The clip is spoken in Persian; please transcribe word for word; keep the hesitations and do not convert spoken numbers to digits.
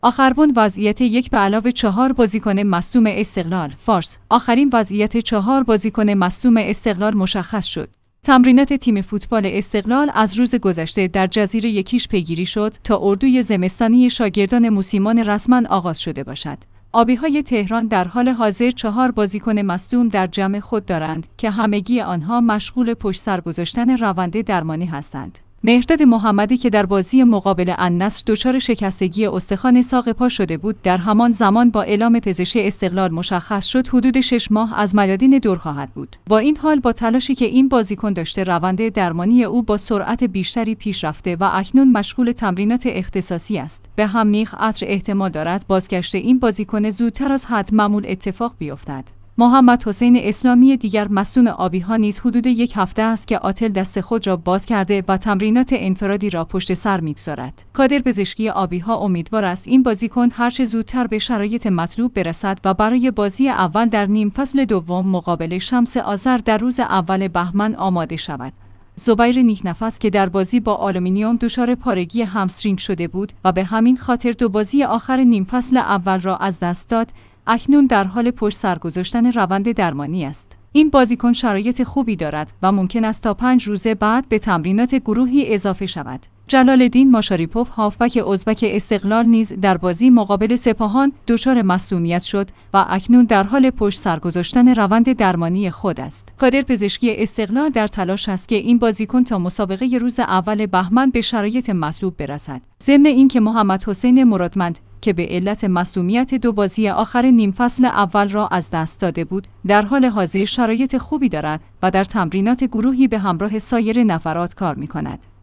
آخربند وضعیت یک به علاوه چهار بازیکن مصدوم استقلال. فارس: آخرین وضعیت چهار بازیکن مصدوم استقلال مشخص شد. تمرینات تیم فوتبال استقلال از روز گذشته در جزیره یکیش پیگیری شد تا اردوی زمستانی شاگردان موسیمان رسما آغاز شده باشد. آبی‌های تهران در حال حاضر چهار بازیکن مصدوم در جمع خود دارند که همگی آنها مشغول پشت سر گذاشتن روند درمانی هستند. مهرداد محمدی که در بازی مقابل النصر دچار شکستگی استخوان ساق پا شده بود، در همان زمان با اعلام پزشک استقلال مشخص شد حدود شش ماه از میادین دور خواهد بود. با این حال با تلاشی که این بازیکن داشته، روند درمانی او با سرعت بیشتری پیش رفته و اکنون مشغول تمرینات اختصاصی است. به همین خاطر احتمال دارد بازگشت این بازیکن زودتر از حد معمول اتفاق بیفتد. محمد حسین اسلامی دیگر مصدوم آبی‌ها نیز حدود یک هفته است که آتل دست خود را باز کرده و تمرینات انفرادی را پشت سر می‌گذارد. کادر پزشکی آبی‌ها امیدوار است این بازیکن هرچه زودتر به شرایط مطلوب برسد و برای بازی اول در نیم فصل دوم مقابل شمس آذر در روز اول بهمن آماده شود. زبیر نیکنفس که در بازی با آلومینیوم دچار پارگی همسترینگ شده بود و به همین خاطر دو بازی آخر نیم فصل اول را از دست داد، اکنون در حال پشت سر گذاشتن روند درمانی است. این بازیکن شرایط خوبی دارد و ممکن است تا پنج روز بعد به تمرینات گروهی اضافه شود. جلال‌الدین ماشاریپوف هافبک ازبک استقلال نیز در بازی مقابل سپاهان دچار مصدومیت شد و اکنون در حال پشت سر گذاشتن روند درمانی خود است. کادر پزشکی استقلال در تلاش است که این بازیکن تا مسابقه روز اول بهمن به شرایط مطلوب برسد. ضمن اینکه محمد حسین مرادمند که به علت مصدومیت دو بازی آخر نیم فصل اول را از دست داده بود، در حال حاضر شرایط خوبی دارد و در تمرینات گروهی به همراه سایر نفرات کار می‌کند.